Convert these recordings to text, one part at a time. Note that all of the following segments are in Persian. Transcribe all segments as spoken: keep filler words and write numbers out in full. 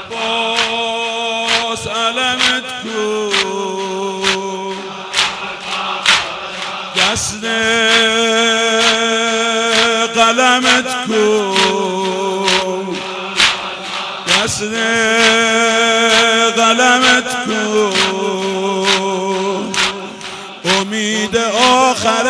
عباس علمت کو دست قلمت کو دست قلمت کو امید آخر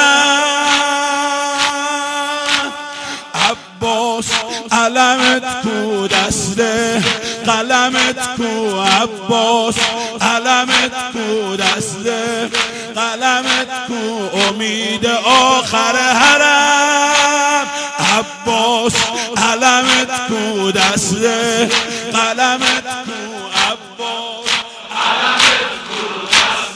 حرم عباس علمت کو دست قلمت کو عباس علمت کو دست قلمت کو امید آخر حرم عباس علمت کو دست قلمت کو عباس علمت کو دست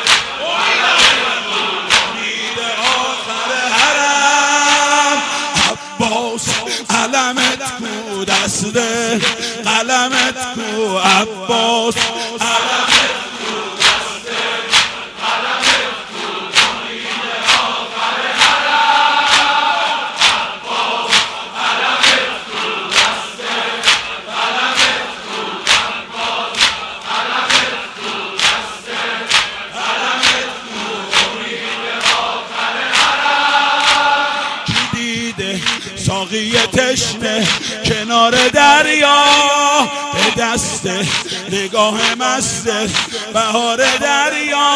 امید آخر حرم عباس علمت کو دست قلمت کو عباس علمت کو دست قلمت کو امید آخر حرم عباس علمت کو دست قلمت کو عباس علمت کو دست قلمت کو امید آخر حرم کی دیده ساقی تشنه کنار دریا به دست نگاه مست بهار دریا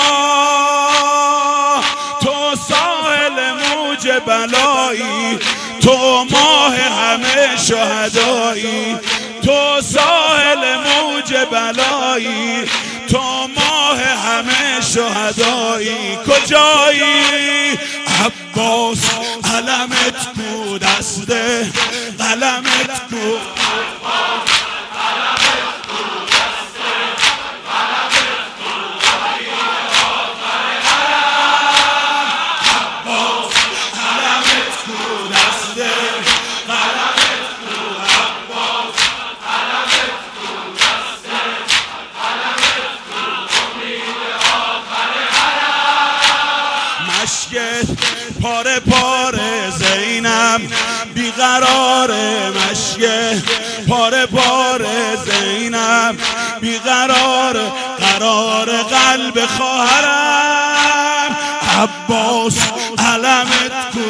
تو ساحل موج بلایی تو ماه همه شهدایی تو ساحل موج بلایی تو ماه همه شهدایی کجایی عباس علمت کو دست قلمت کو عباس علمت کو دست قلمت کو امید آخر حرم عباس علمت کو دست قلمت کو عباس علمت کو دست قلمت کو امید آخر حرم مشکت پاره پاره زینب بیقرار مشکه پاره پاره زینب بیقرار قرار قلب خواهرم عباس علمت کو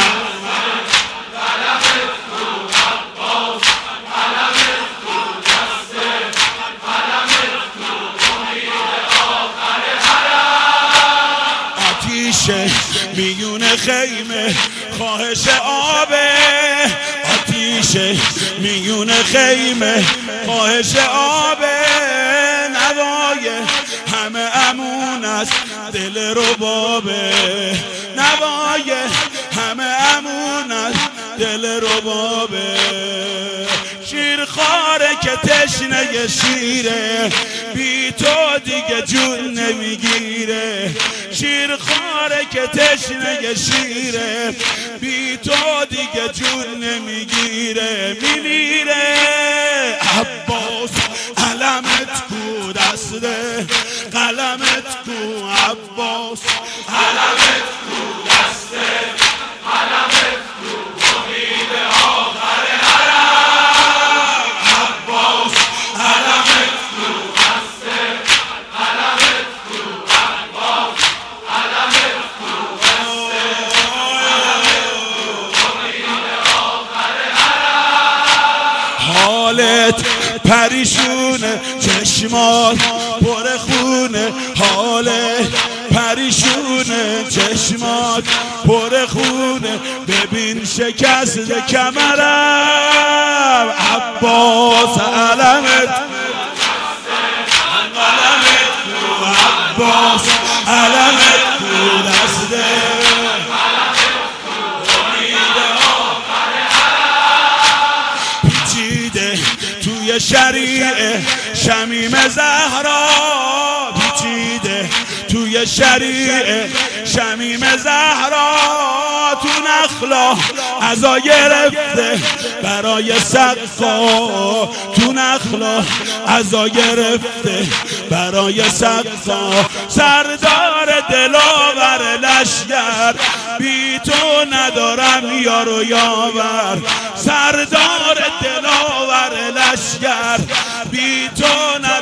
قلمت کو عباس علمت کو دست قلمت کو امید آخر حرم آتیش میون خیمه خواهش آبه آتیش میون خیمه خواهش آبه نوای همه امون است دل ربابه نوای همه امون است دل ربابه شیرخواره که تشنه شیره بی تو دیگه جون نمیگیره شیرخواره که تشنه شیره بی تو دیگه جون نمیگیره میمیره عباس علمت کو دست قلمت کو عباس علمت کو دست قلمت کو امید آخر حرم عباس علمت کو دست قلمت کو عباس علمت کو دست امید آخر حرم حالت پریشونه چشمات پر خونه حالت پریشونه چشمات پر خونه ببین شکست کمرم عباس علمت قلمت کو عباس علمت کو دست امید آخر حرم پیچیده توی شریعه شمیم زهرا پیچیده توی شریعه شمیم زهرا تو نخلا عزا گرفته برای سقا تو نخلا عزا گرفته برای سقا سردار دلاور لشگر بی تو ندارم یار و یاور سردار دلاور لشگر بی تو